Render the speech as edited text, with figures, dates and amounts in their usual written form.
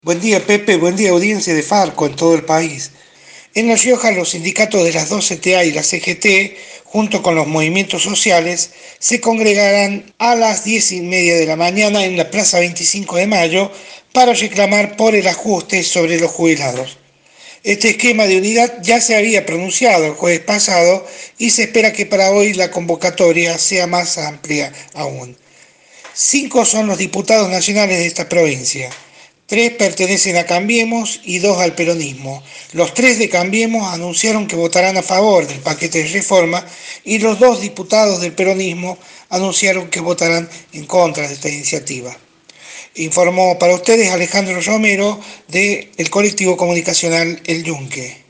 Buen día, Pepe. Buen día, audiencia de Farco en todo el país. En La Rioja, los sindicatos de las dos CTA y la CGT, junto con los movimientos sociales, se congregarán a las 10:30 de la mañana en la Plaza 25 de Mayo para reclamar por el ajuste sobre los jubilados. Este esquema de unidad ya se había pronunciado el jueves pasado y se espera que para hoy la convocatoria sea más amplia aún. 5 son los diputados nacionales de esta provincia. 3 pertenecen a Cambiemos y 2 al peronismo. Los 3 de Cambiemos anunciaron que votarán a favor del paquete de reforma y los 2 diputados del peronismo anunciaron que votarán en contra de esta iniciativa. Informó para ustedes Alejandro Romero del colectivo comunicacional El Yunque.